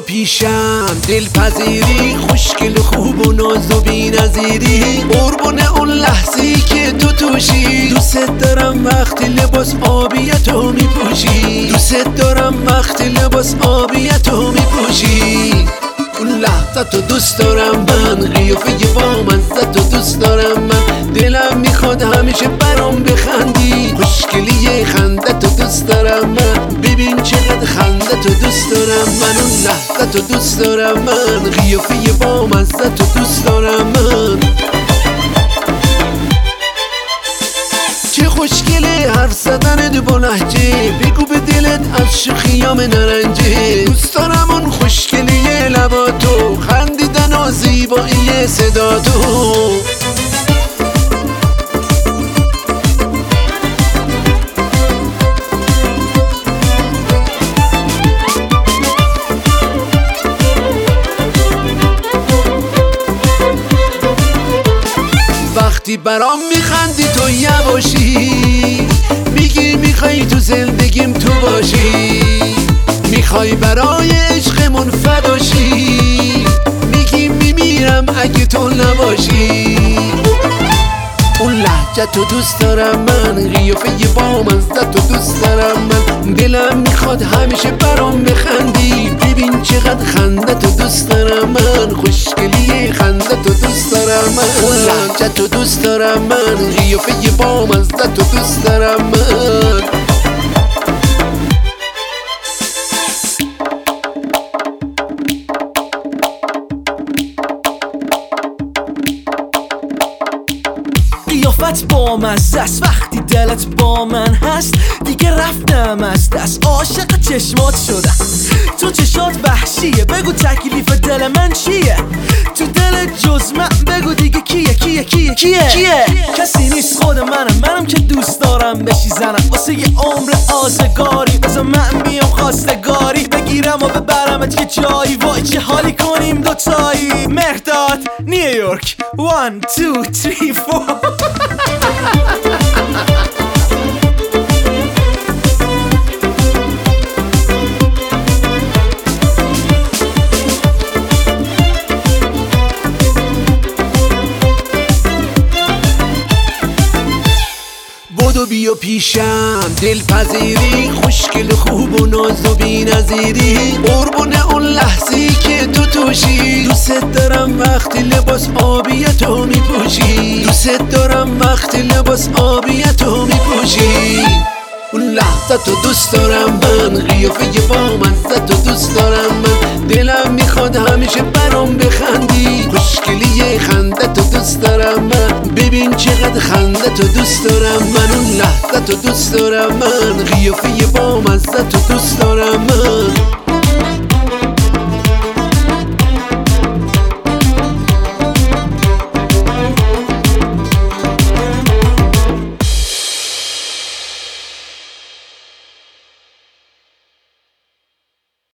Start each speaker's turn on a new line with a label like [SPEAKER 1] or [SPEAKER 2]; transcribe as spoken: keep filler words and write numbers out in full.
[SPEAKER 1] پیشم، دلپذیری، خوشگل و خوب و ناز و بی‌نظیری. قربون اون لحظه‌ای که تو توشی، دوست دارم وقتی لباس آبیتو میپوشی. دوست دارم وقتی لباس آبیتو میپوشی. اون لحظه تو دوست دارم من، قیافه بامزه تو دوست دارم من. دلم میخواد همیشه برام بخندی، خوشگلی خنده تو دوست دارم من. ببین چقدر خنده تو دوست دارم من. اون لحظه تو دوست دارم من، قیافه بامزه تو دوست دارم من. چه خوشگله حرف زدنت با لهجه، بگو به دلت از شوخیام نرنجه. دوست دارم اون خوشگلی لباتو، خندیدن و زیبایی صداتو. وقتی برام میخندی تو یواشی، میگی میخوای تو زندگیم تو باشی. میخوای برای عشقمون فداشی، میگی میمیرم اگه تو نباشی. اون لحجه تو دوست دارم من، قیافه بامزه تو دوست دارم من. دلم میخواد همیشه برام بخندی، ببین چقدر خنده تو دوست دارم من. خوشگلی خنده تو دوست دارم من. اون لحجه تو دوست دارم من، قیافه بامزه تو دوست دارم من.
[SPEAKER 2] قیافت با مزه است وقتی دلت با من هست، دیگه رفتم از دست، عاشق چشمات شدم. تو چشات وحشیه، بگو تکلیف دل من چیه؟ تو دل جز من بگو دیگه کیه کیه کیه کیه کیه؟ کسی نیست خود منم، منم که دوست دارم بشی زنم. واسه یه عمر آزگاری بذار من بیام خواستگاری بگیرم و ببرمت یه جایی. وای چه حالی کنیم دوتایی. مهرداد نیویورک one two three four.
[SPEAKER 1] بدو بیا پیشم، دلپذیری، خوشگل و خوب و ناز و بی‌نظیری. قربون اون لحظه‌ای که تو توشی، دوست دارم وقتی لباس آبیتو میپوشی. دوست دارم وقتی لباس آبیتو میپوشی. اون لحظه تو دوست دارم من، قیافه بامزه تو دوست دارم من. دلم میخواد همیشه برام بخندی، خوشگلی خنده تو دوست دارم من. ببین چقدر خنده تو دوست دارم من. اون لحظه تو دوست دارم من، قیافه بامزه تو دوست دارم من.